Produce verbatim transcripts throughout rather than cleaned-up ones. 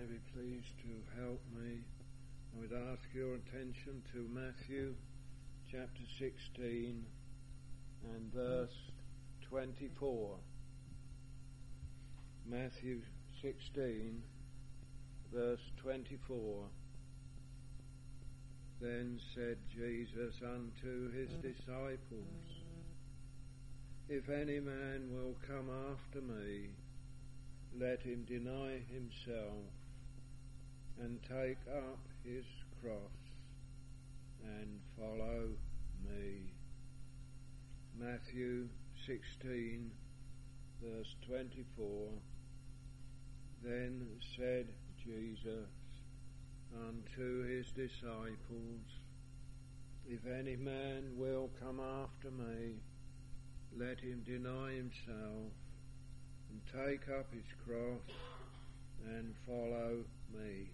may be pleased to help me, I would ask your attention to Matthew chapter sixteen and verse twenty-four. Matthew sixteen, verse twenty-four. Then said Jesus unto his disciples, If any man will come after me, let him deny himself and take up his cross and follow me. Matthew sixteen, verse twenty-four. Then said Jesus unto his disciples, If any man will come after me, let him deny himself and take up his cross and follow me.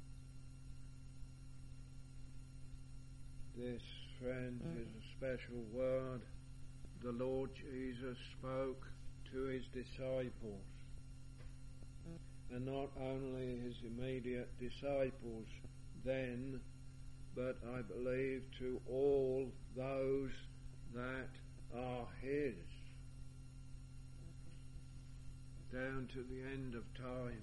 This, friends, is a special word the Lord Jesus spoke to his disciples, and not only his immediate disciples then, but I believe to all those that are his, down to the end of time.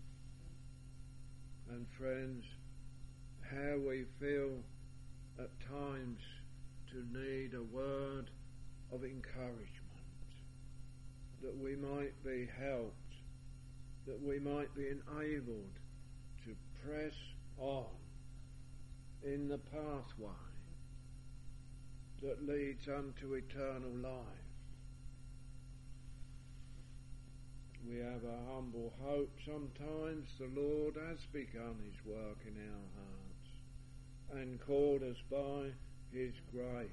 And friends, how we feel at times to need a word of encouragement, that we might be helped, that we might be enabled to press on in the pathway that leads unto eternal life. We have a humble hope sometimes the Lord has begun his work in our hearts and called us by his grace.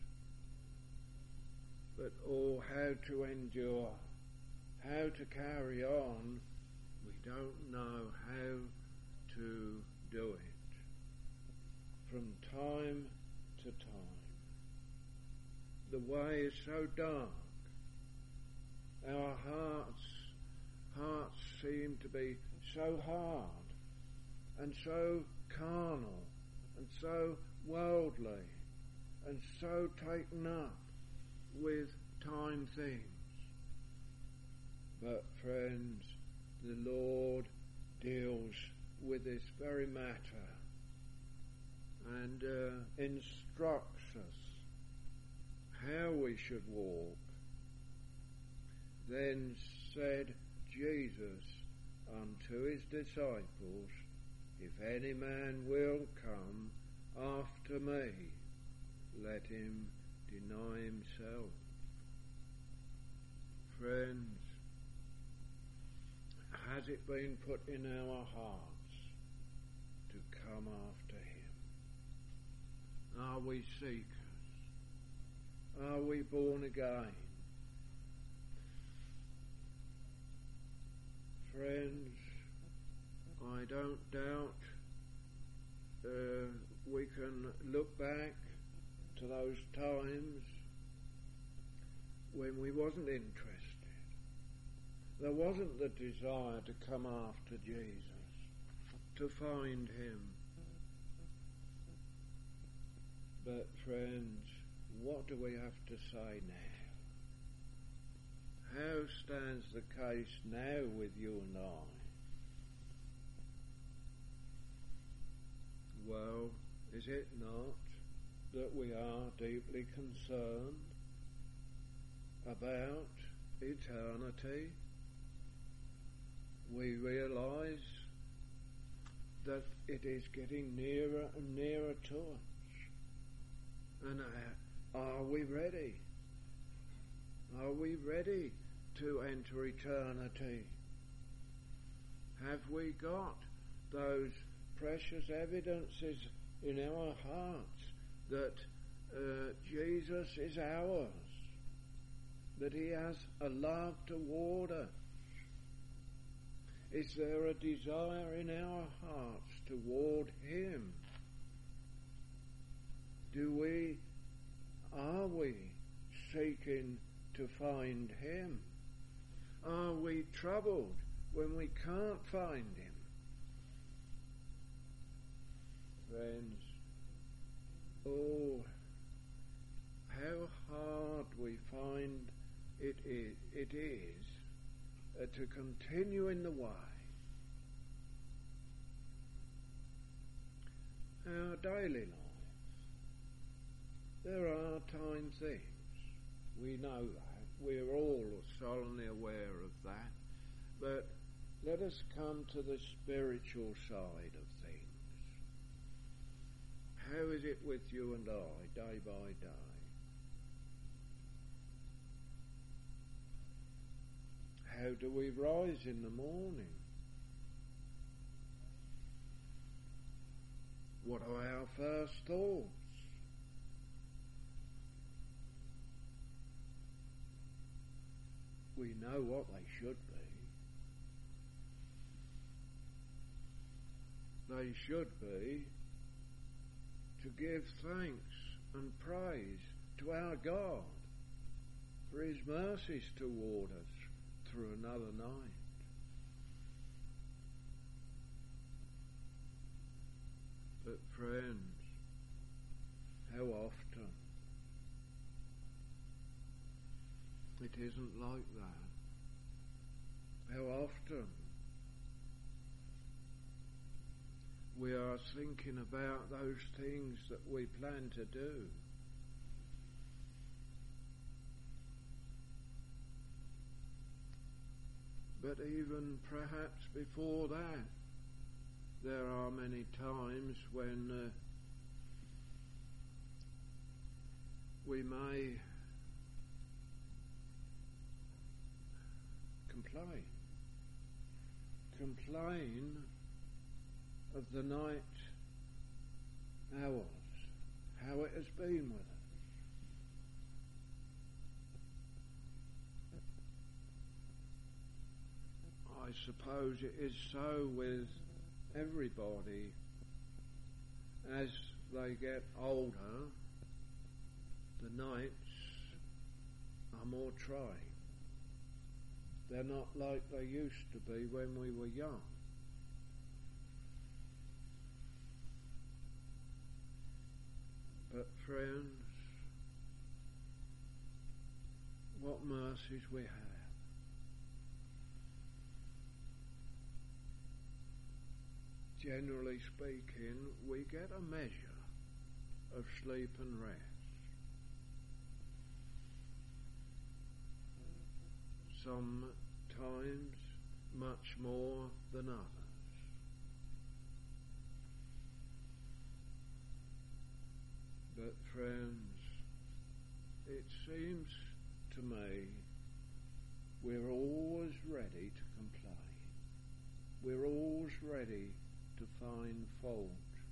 But oh, how to endure, how to carry on, we don't know how to do it from time to time. The way is so dark. Our hearts hearts seem to be so hard and so carnal and so worldly and so taken up with time things. But friends, the Lord deals with this very matter and uh, instructs us how we should walk. Then said Jesus unto his disciples, If any man will come after me, let him deny himself. Friends, has it been put in our hearts to come after him? Are we seekers? Are we born again? Friends, I don't doubt uh, we can look back to those times when we wasn't interested. There wasn't the desire to come after Jesus, to find him. But friends, what do we have to say now? How stands the case now with you and I? Well, is it not that we are deeply concerned about eternity? We realise that it is getting nearer and nearer to us. And uh, are we ready? Are we ready to enter eternity? Have we got those precious evidences in our hearts that uh, Jesus is ours, that he has a love toward us? Is there a desire in our hearts toward him? Do we, are we seeking to find him? Are we troubled when we can't find him? friends, oh, how hard we find it is, it is uh, to continue in the way. Our daily life, there are time things. We know that. We're all solemnly aware of that. But let us come to the spiritual side of things. How is it with you and I, day by day? How do we rise in the morning? What are our first thoughts? We know what they should be. They should be to give thanks and praise to our God for His mercies toward us through another night. But friends, how often it isn't like that. How often we are thinking about those things that we plan to do. But even perhaps before that, there are many times when uh, we may complain. Complain of the night hours, how it has been with us. I suppose it is so with everybody. As they get older, the nights are more trying. They're not like they used to be when we were young. But friends, what mercies we have. Generally speaking, we get a measure of sleep and rest. Sometimes much more than others. But friends, it seems to me we're always ready to complain. We're always ready to find fault.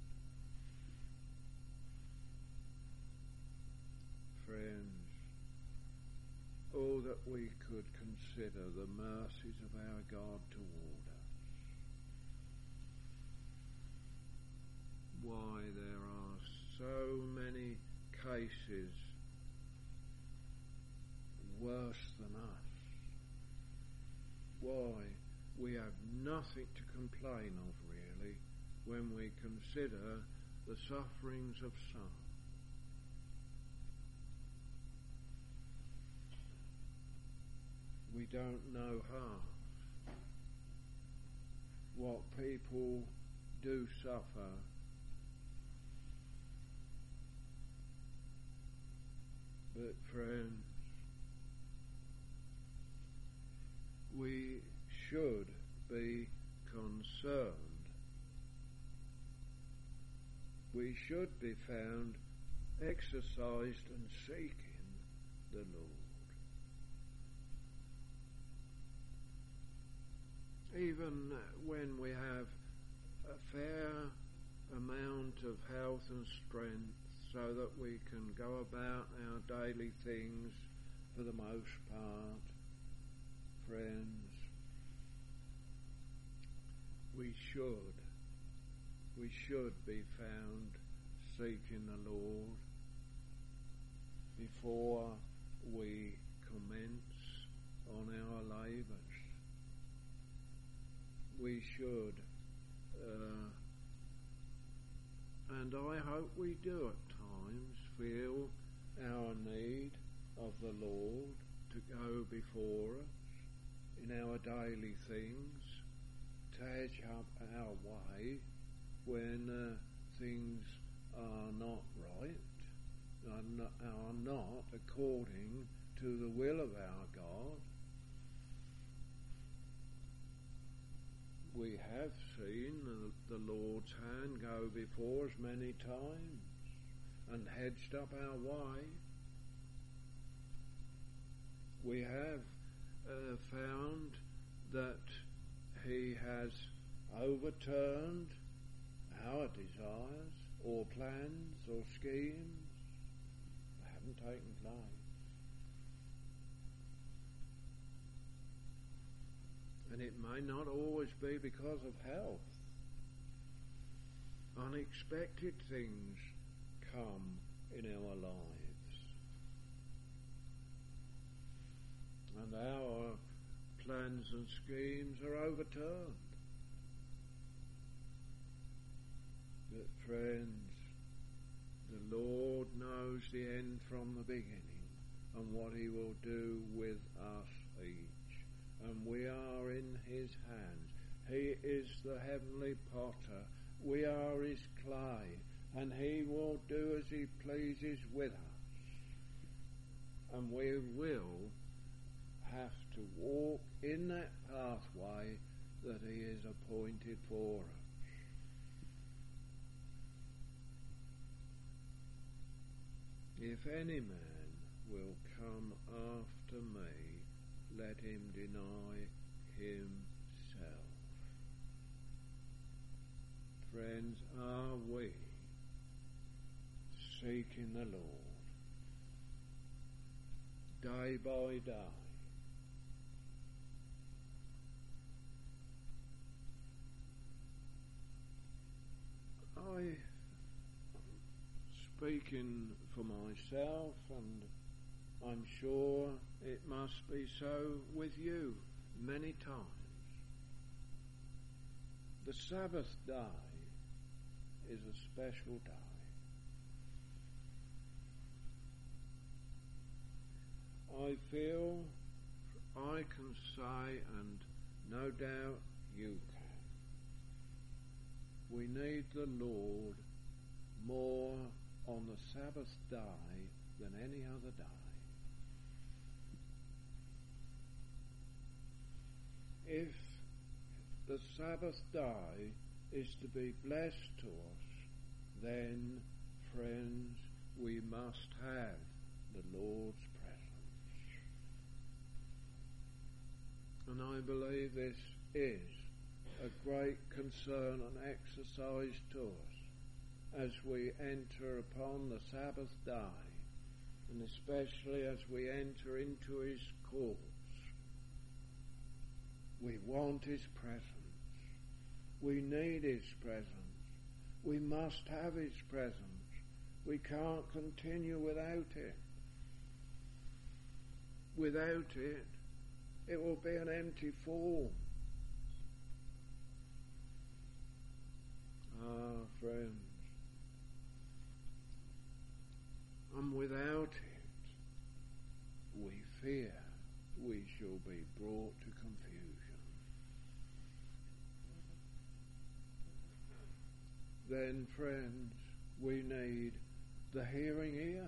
Friends, oh, that we could consider the mercies of our God toward us. Why, there are so many cases worse than us. Why, we have nothing to complain of, really, when we consider the sufferings of some. We don't know half what people do suffer. But friends, we should be concerned. We should be found exercised and seeking the Lord. Even when we have a fair amount of health and strength so that we can go about our daily things for the most part, friends, we should, we should be found seeking the Lord before we commence on our labours. We should uh, and I hope we do at times feel our need of the Lord to go before us in our daily things, to edge up our way when uh, things are not right, are not, are not according to the will of our God. We have seen the, the Lord's hand go before us many times and hedged up our way. We have uh, found that He has overturned our desires or plans or schemes that haven't taken place. And it may not always be because of health. Unexpected things come in our lives, and our plans and schemes are overturned. But friends, the Lord knows the end from the beginning and what He will do with us each. And we are in His hands. He is the heavenly potter. We are His clay, and He will do as He pleases with us. And we will have to walk in that pathway that He has appointed for us. If any man will come after me, let him deny himself. Friends, are we seeking the Lord day by day? I, speaking for myself, and I'm sure it must be so with you many times, the Sabbath day is a special day. I feel I can say, and no doubt you can, we need the Lord more on the Sabbath day than any other day. If the Sabbath day is to be blessed to us, then, friends, we must have the Lord's presence. And I believe this is a great concern and exercise to us as we enter upon the Sabbath day, and especially as we enter into His courts. We want His presence. We need His presence. We must have His presence. We can't continue without it. Without it, it will be an empty form. Ah, friends, and without it, we fear we shall be brought to confusion. Then, friends, we need the hearing ear.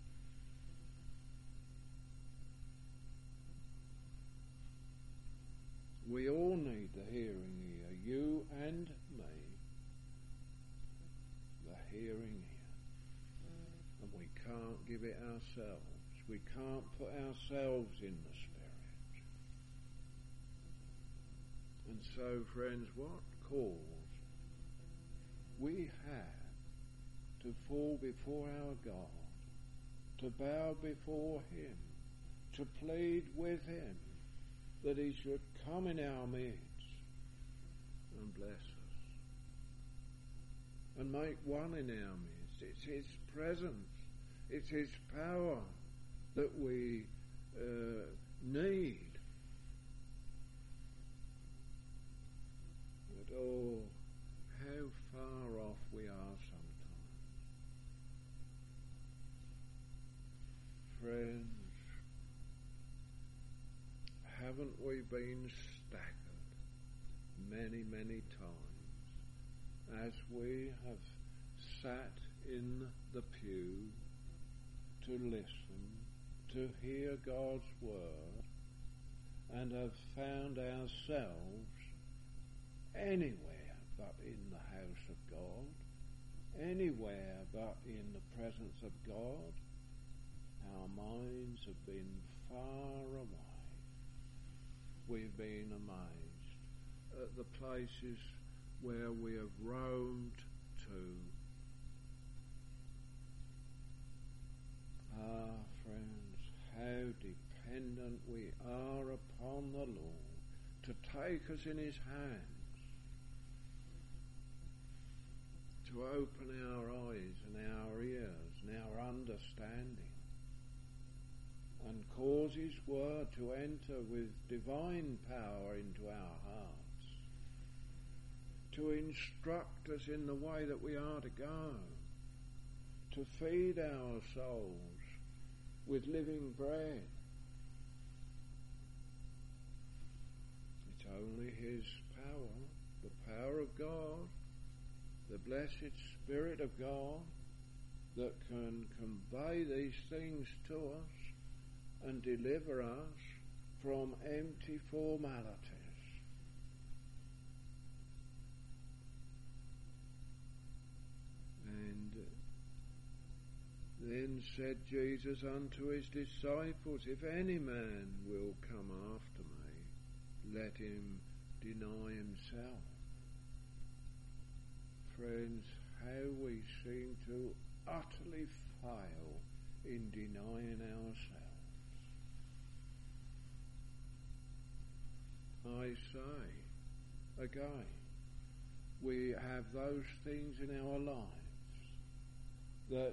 We all need the hearing ear, you and me. The hearing ear. And we can't give it ourselves. We can't put ourselves in the Spirit. And so, friends, what cause we have to fall before our God, to bow before Him, to plead with Him that He should come in our midst and bless us and make one in our midst. It's His presence, it's His power that we uh, need. But oh, how far off we are sometimes. friends, haven't we been staggered many, many times as we have sat in the pew to listen, to hear God's word, and have found ourselves anywhere but in the house of God, anywhere but in the presence of God? Our minds have been far away. We've been amazed at the places where we have roamed to. Ah, friends, how dependent we are upon the Lord to take us in his hands, to open our eyes and our ears and our understanding, and cause his word to enter with divine power into our hearts, to instruct us in the way that we are to go, to feed our souls with living bread. It's only his power, the power of God, the blessed Spirit of God, that can convey these things to us and deliver us from empty formalities. And then said Jesus unto his disciples, If any man will come after me, let him deny himself. Friends, how we seem to utterly fail in denying ourselves. I say again, we have those things in our lives that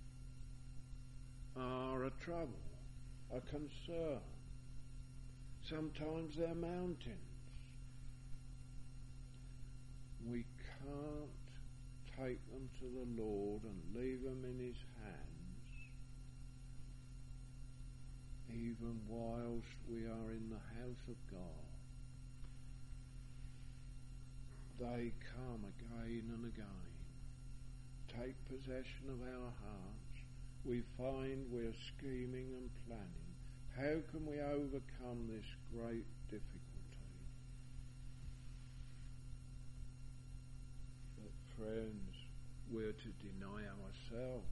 are a trouble, a concern. Sometimes they're mountains. We can't take them to the Lord and leave them in his hands, even whilst we are in the house of God. They come again and again, take possession of our hearts. We find we're scheming and planning. How can we overcome this great difficulty? But friends, we're to deny ourselves.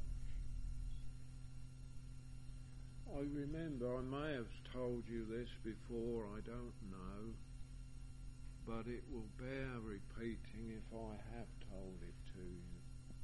I remember, I may have told you this before, I don't know, but it will bear repeating if I have told it to you.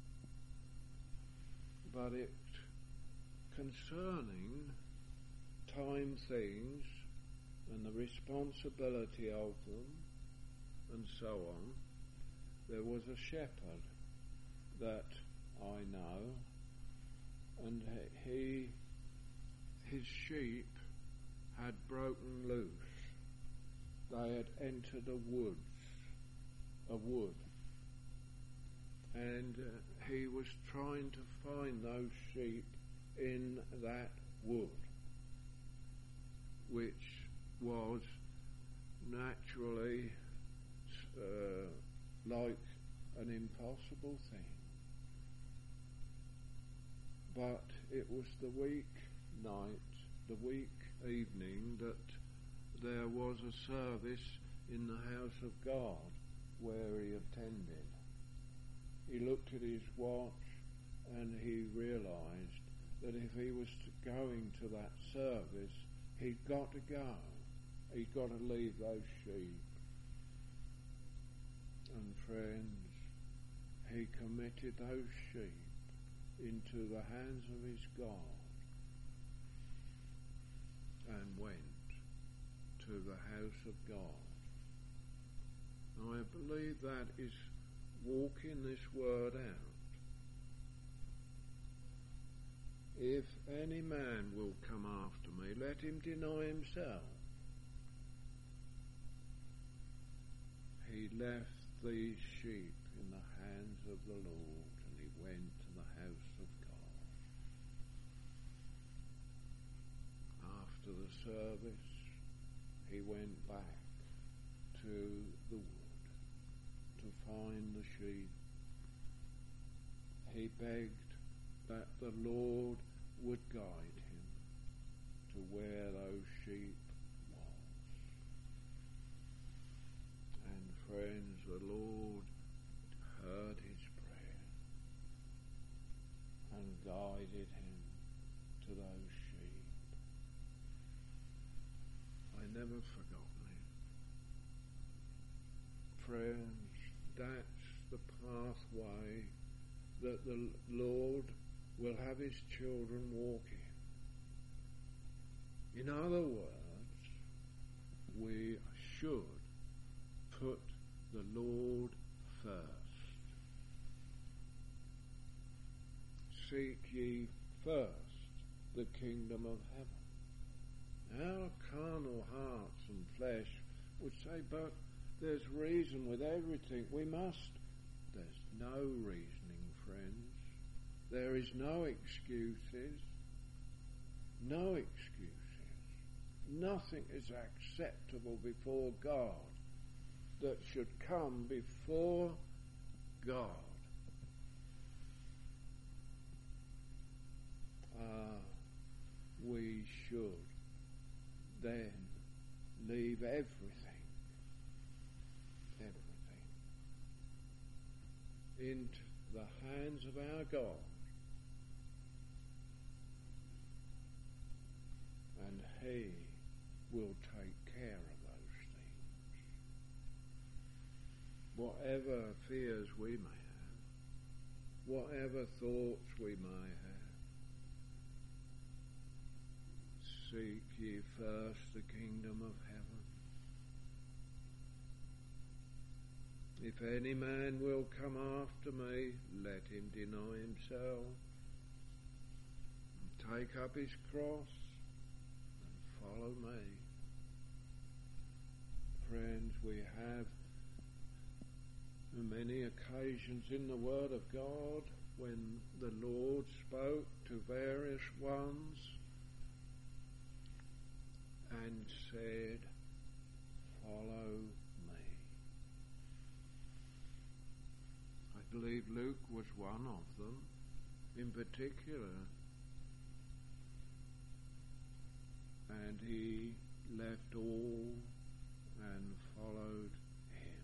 But it concerning time things and the responsibility of them and so on, there was a shepherd that I know, and he, his sheep had broken loose. They had entered a woods, a wood, and uh, he was trying to find those sheep in that wood, which was naturally uh, like an impossible thing. But it was the week night, the week evening, that there was a service in the house of God where he attended. He looked at his watch and he realized that if he was to going to that service, he'd got to go. He'd got to leave those sheep. And friends, he committed those sheep into the hands of his God and went to the house of God. I believe that is walking this word out. If any man will come after me, let him deny himself. He left these sheep in the hands of the Lord, and he went to the house of God. service, he went back to the wood to find the sheep. He begged that the Lord would guide him to where those sheep was. And friends, the Lord heard his prayer and guided him to those sheep. I never forgotten it. Friends, that's the pathway that the Lord will have his children walk in. In other words, we should put the Lord first. Seek ye first the kingdom of heaven. Our carnal hearts and flesh would say, but there's reason with everything. We must. There's no reasoning, friends. There is no excuses. No excuses. Nothing is acceptable before God that should come before God. Ah, we should then leave everything, everything, into the hands of our God, and he will take care of those things. Whatever fears we may have, whatever thoughts we may have, seek ye first the kingdom of heaven. If any man will come after me, let him deny himself, and take up his cross, and follow me. Friends, we have many occasions in the Word of God when the Lord spoke to various ones and said, follow me. I believe Luke was one of them in particular, and he left all and followed him.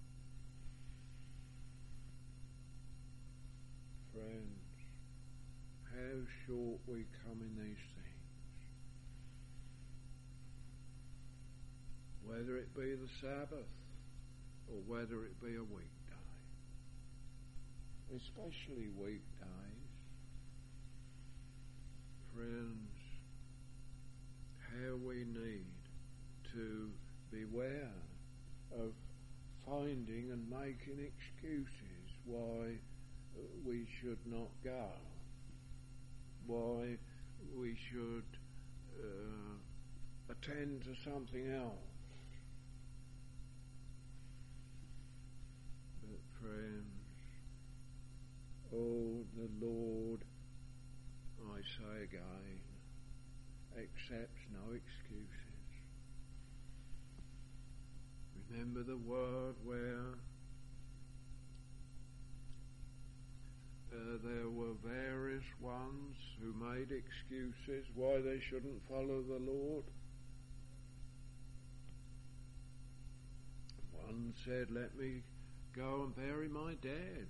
Friends, how short we come in these things. Whether it be the Sabbath or whether it be a weekday, especially weekdays. Friends, how we need to beware of finding and making excuses why we should not go, why we should uh, attend to something else. But friends, oh, the Lord, I say again, accepts no excuses. Remember the word where uh, there were various ones who made excuses why they shouldn't follow the Lord. One said, let me go and bury my dead.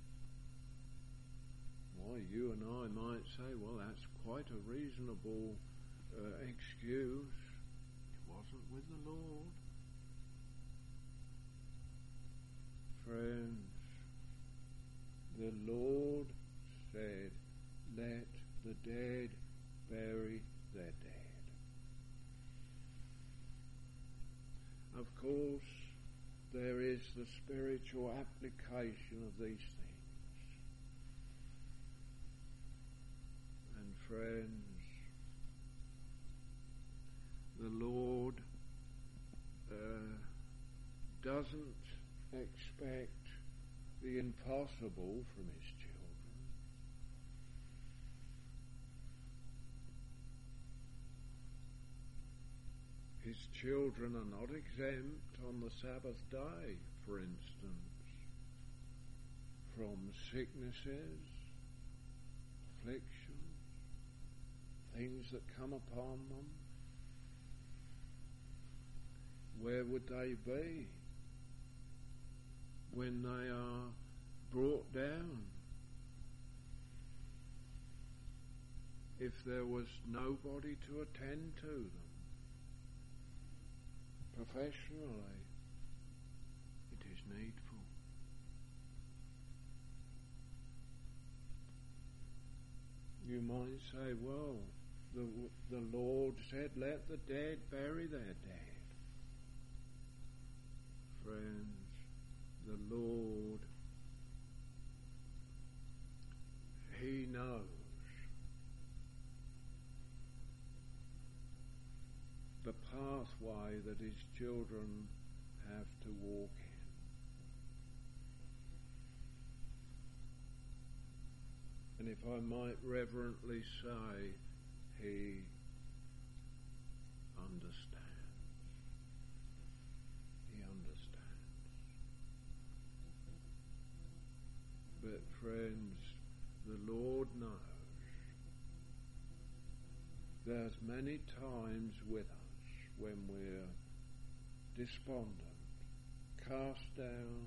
Why, you and I might say, well, that's quite a reasonable uh, excuse. It wasn't with the Lord. Friends, the Lord said, let the dead bury their dead. Of course, there is the spiritual application of these things. And friends, the Lord uh, doesn't expect the impossible from his children. His children are not exempt on the Sabbath day, for instance, from sicknesses, afflictions, things that come upon them. Where would they be when they are brought down? If there was nobody to attend to them professionally, it is needful. You might say, well, the, the Lord said, let the dead bury their dead. Friends, the Lord, He knows the pathway that His children have to walk in. And if I might reverently say, He understands. He understands. But friends, the Lord knows. There's many times with us when we're despondent, cast down,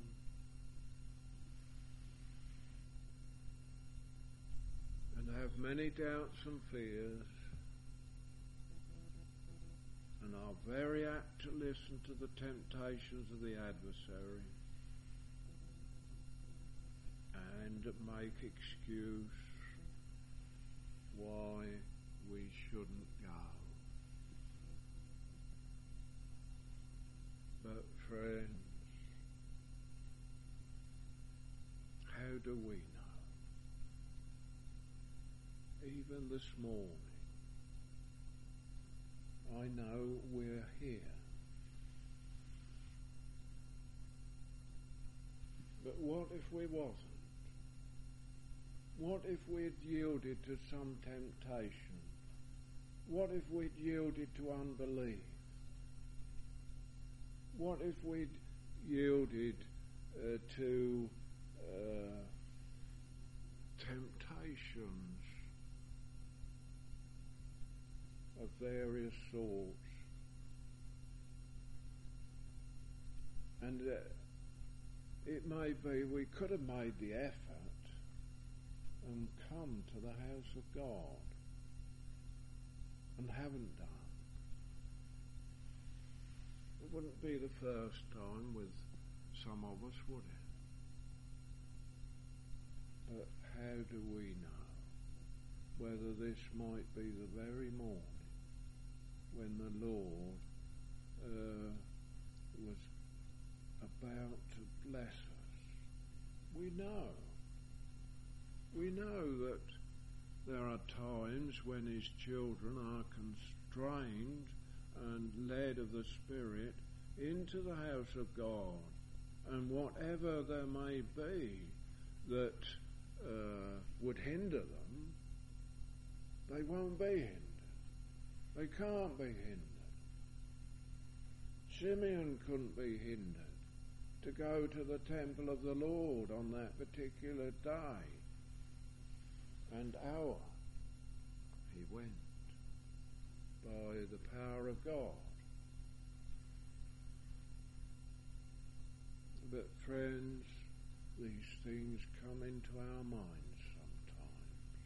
and have many doubts and fears, and are very apt to listen to the temptations of the adversary and make excuse why we shouldn't go. But friends, how do we know? Even this morning, I know we're here. But what if we wasn't? What if we'd yielded to some temptation? What if we'd yielded to unbelief? What if we'd yielded uh, to uh, temptations of various sorts? And uh, it may be we could have made the effort and come to the house of God and haven't done. It wouldn't be the first time with some of us, would it? But how do we know whether this might be the very morning when the Lord uh, was about to bless us? We know. We know that there are times when His children are constrained and led of the Spirit into the house of God, and whatever there may be that uh, would hinder them, they won't be hindered. They can't be hindered. Simeon couldn't be hindered to go to the temple of the Lord on that particular day and hour. He went by the power of God. But friends, these things come into our minds sometimes.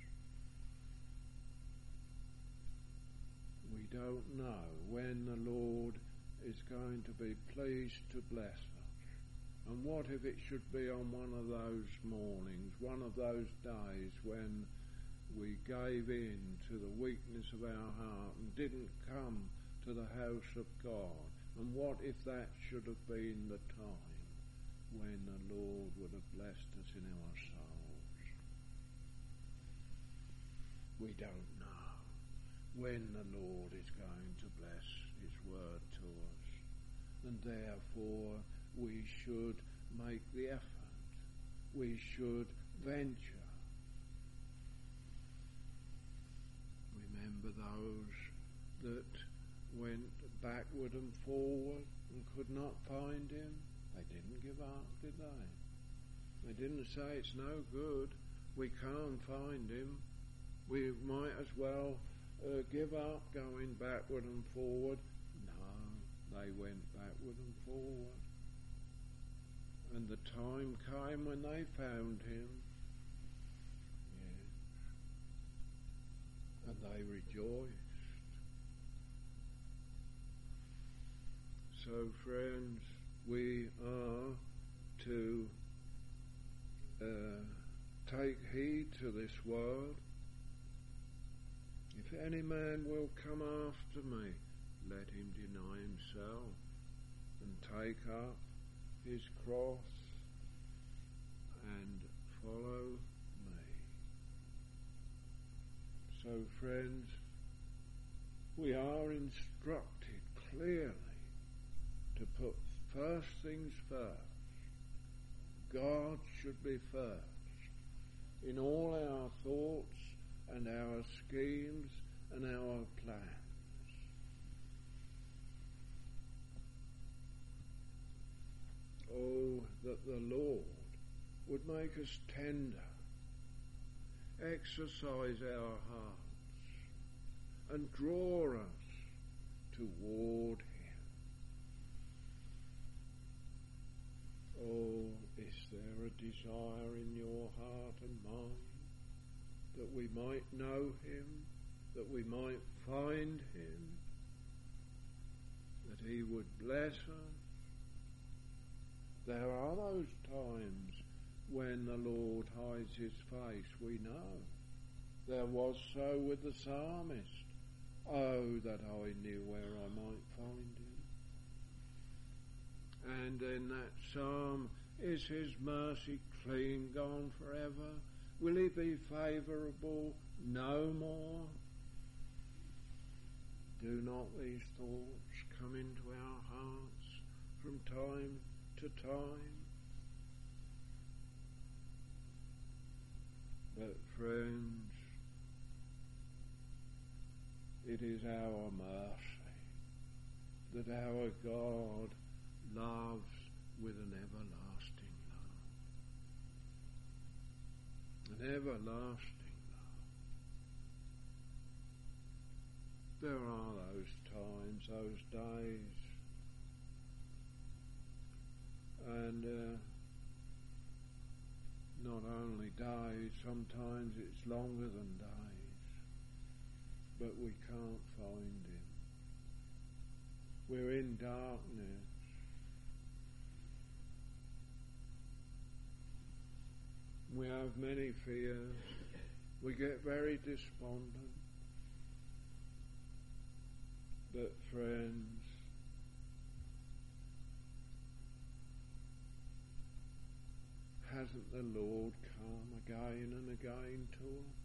We don't know when the Lord is going to be pleased to bless us. And what if it should be on one of those mornings, one of those days when we gave in to the weakness of our heart and didn't come to the house of God? And what if that should have been the time when the Lord would have blessed us in our souls? We don't know when the Lord is going to bless His word to us. And therefore we should make the effort. We should venture. Remember those that went backward and forward and could not find him, they didn't give up, did they? They didn't say, it's no good, we can't find him, we might as well uh, give up going backward and forward. No, they went backward and forward. And the time came when they found him. Yes. And they rejoiced. So, friends, we are to uh, take heed to this word. If any man will come after me, let him deny himself and take up his cross and follow me. So, friends, we are instructed clearly to put first things first. God should be first in all our thoughts and our schemes and our plans. Oh, that the Lord would make us tender, exercise our hearts, and draw us toward Him. Oh, is there a desire in your heart and mind that we might know Him, that we might find Him, that He would bless us? There are those times when the Lord hides His face, we know. There was so with the psalmist. Oh, that I knew where I might find Him. And in that psalm, is His mercy clean gone forever? Will He be favourable no more? Do not these thoughts come into our hearts from time to time? But friends, it is our mercy that our God loves with an everlasting love. An everlasting love. There are those times, those days, and uh, not only days, sometimes it's longer than days, but we can't find Him. We're in darkness. We have many fears. We get very despondent. But friends, hasn't the Lord come again and again to us?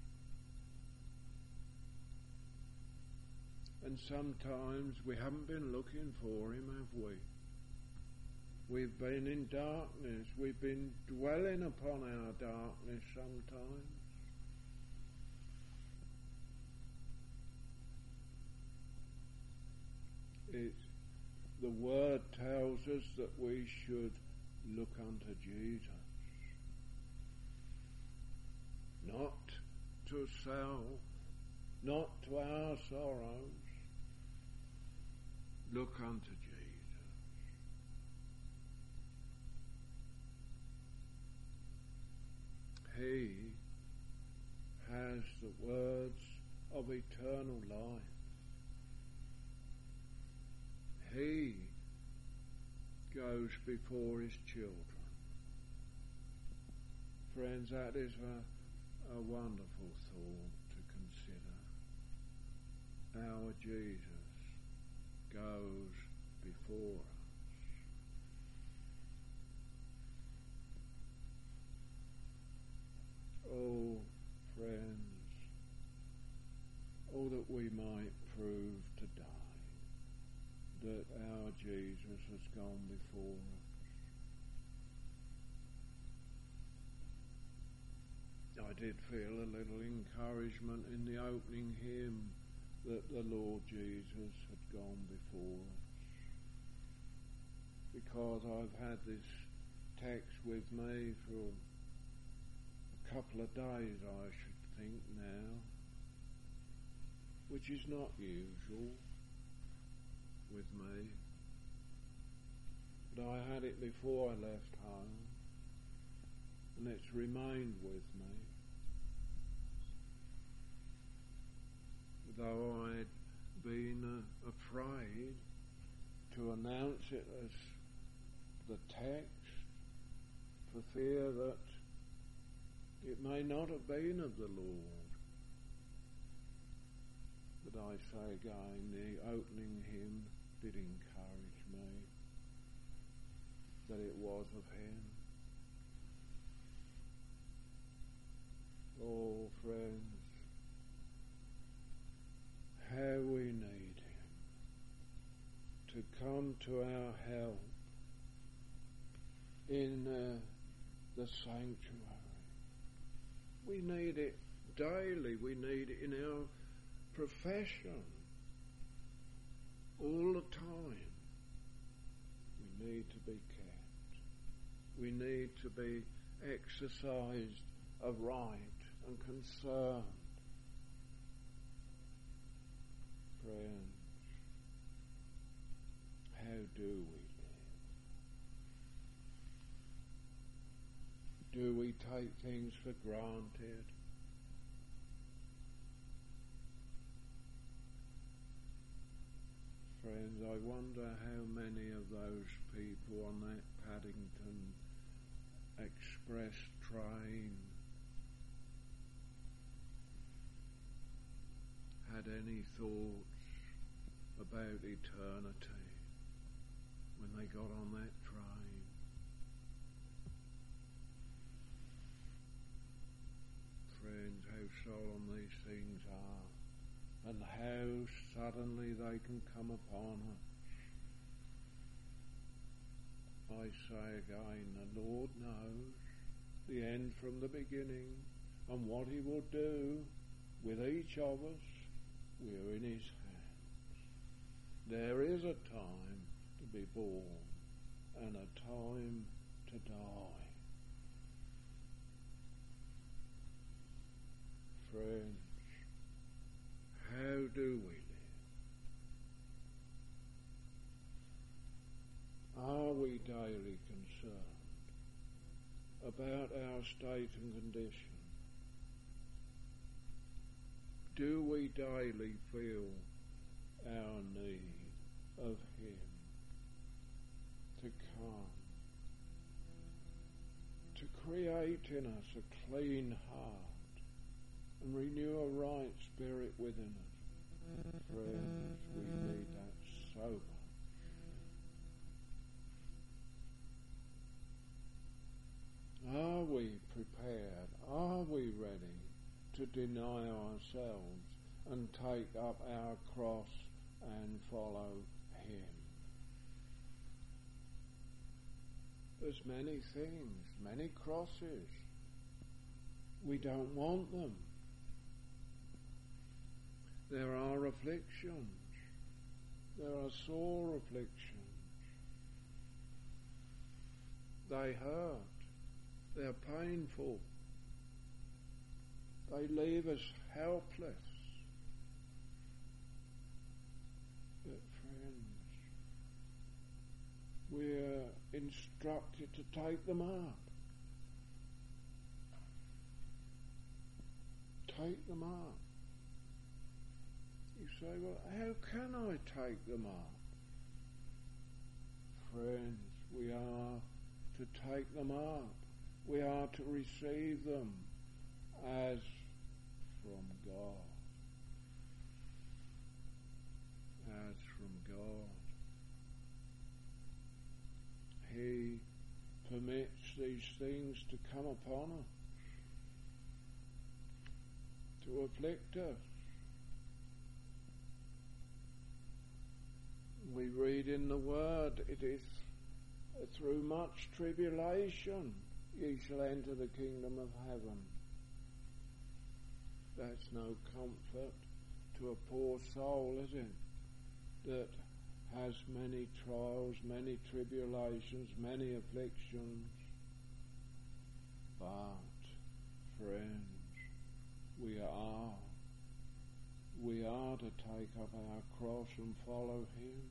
And sometimes we haven't been looking for Him, have we? We've been in darkness. We've been dwelling upon our darkness sometimes. It's, the Word tells us that we should look unto Jesus. Not to self, not to our sorrows. Look unto Jesus. He has the words of eternal life. He goes before His children. Friends, that is a, a wonderful thought to consider. Our Jesus goes before us. Oh, friends, oh, that we might prove today that our Jesus has gone before us. I did feel a little encouragement in the opening hymn, that the Lord Jesus had gone before us. Because I've had this text with me for a couple of days, I should think now, which is not usual with me. But I had it before I left home, and it's remained with me. Though I'd been uh, afraid to announce it as the text, for fear that it may not have been of the Lord. But I say again, the opening hymn did encourage me that it was of him. Oh, friends, how we need him to come to our help in uh, the sanctuary. We need it daily. We need it in our profession all the time. We need to be kept. We need to be exercised aright and concerned. Friends, how do we live? Do we take things for granted? Friends, I wonder how many of those people on that Paddington Express train had any thoughts about eternity when they got on that train. Friends, how solemn these things are, and how suddenly they can come upon us. I say again, the Lord knows the end from the beginning, and what he will do with each of us, we are in his hands. There is a time to be born and a time to die. Friends, how do we live? Are we daily concerned about our state and condition? Do we daily feel our need of him to come, to create in us a clean heart and renew a right spirit within us? Friends, we need that so much. Are we prepared? Are we ready to deny ourselves and take up our cross and follow him? There's many things, many crosses. We don't want them. There are afflictions. There are sore afflictions. They hurt. They're painful. They leave us helpless. But friends, we're instructed to take them up. Take them up. You say, well, how can I take them up? Friends, we are to take them up. We are to receive them as from God. As from God. He permits these things to come upon us, to afflict us. We read in the Word, it is through much tribulation ye shall enter the kingdom of heaven. That's no comfort to to a poor soul, is it, that has many trials, many tribulations, many afflictions. But, friends, we are, we are to take up our cross and follow him.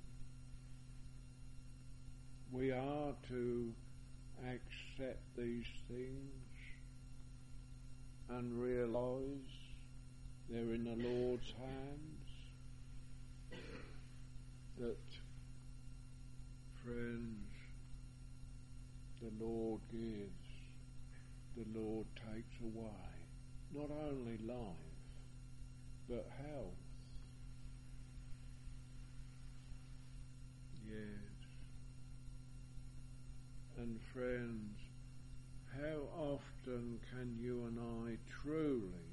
We are to accept these things and realise they're in the Lord's hands. That, friends, the Lord gives, the Lord takes away, not only life, but health. Yes. And friends, how often can you and I truly,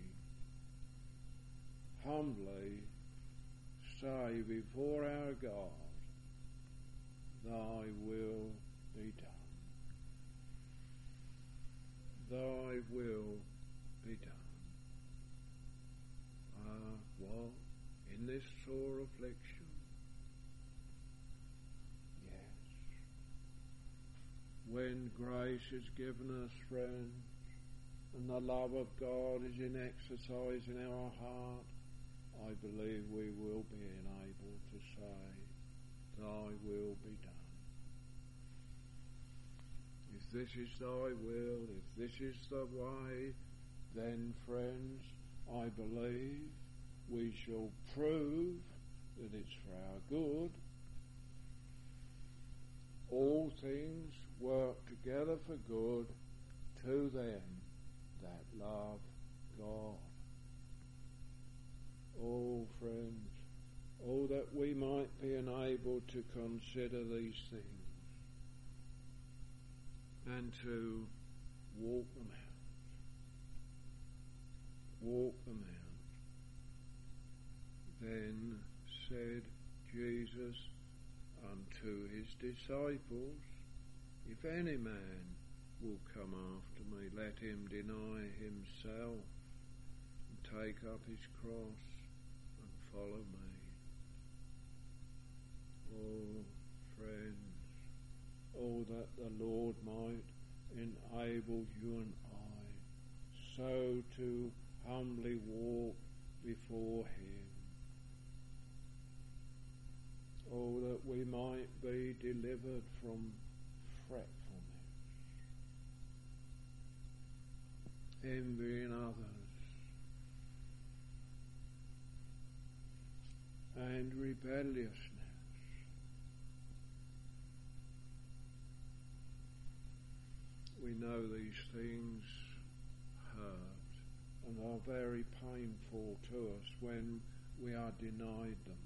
humbly say before our God, thy will be done. Thy will be done. Ah, what? In this sore affliction? Yes. When grace is given us, friends, and the love of God is in exercise in our heart, I believe we will be enabled to say, thy will be done. If this is thy will, if this is the way, then, friends, I believe we shall prove that it's for our good. All things work together for good to them that love God. Oh, friends, oh, that we might be enabled to consider these things and to walk them out. Walk them out. Then said Jesus unto his disciples, if any man will come after me, let him deny himself and take up his cross and follow me. Oh, friends, oh, that the Lord might enable you and I so to humbly walk before him. Oh, that we might be delivered from fretfulness, envy in others, and rebelliousness. We know these things hurt and are very painful to us when we are denied them.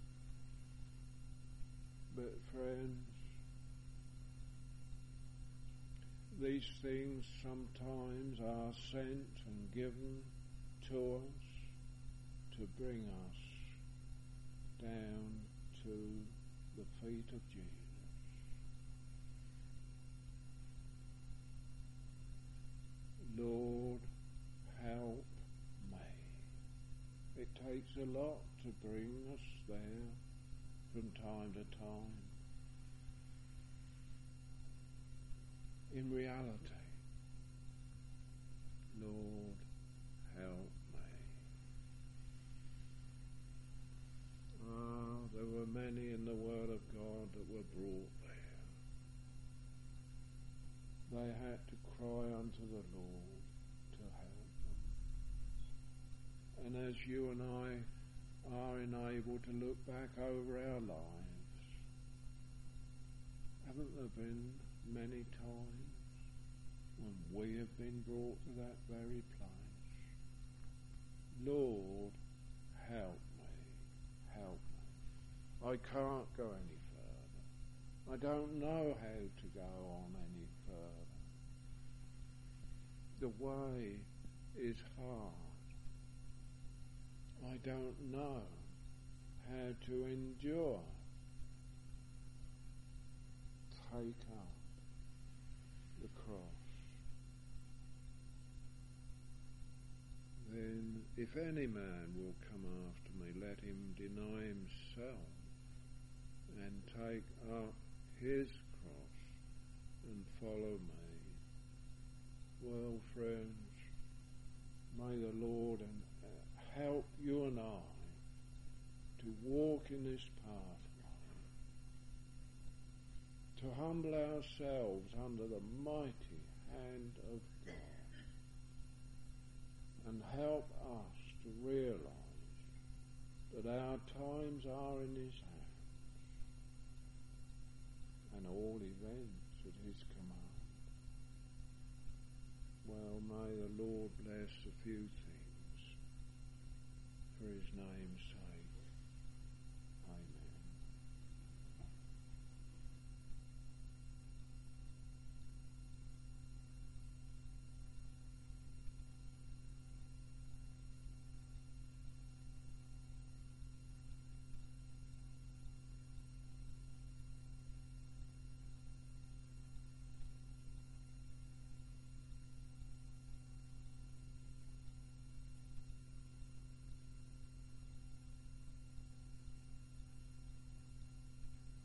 But friends, these things sometimes are sent and given to us to bring us down to the feet of Jesus. Lord, help me. It takes a lot to bring us there from time to time. In reality, Lord, help me. Ah, there were many in the Word of God that were brought there. They had to cry unto the Lord to help them. And as you and I are enabled to look back over our lives, haven't there been many times when we have been brought to that very place? Lord, help me, help me. I can't go any further. I don't know how to go on any further. The way is hard. I don't know how to endure. Take up the cross. Then If any man will come after me, let him deny himself and take up his cross and follow me. Well, friends, may the Lord help you and I to walk in this pathway, to humble ourselves under the mighty hand of God, and help us to realize that our times are in his hands and all events at his command. Well, may the Lord bless a few things for his name's sake.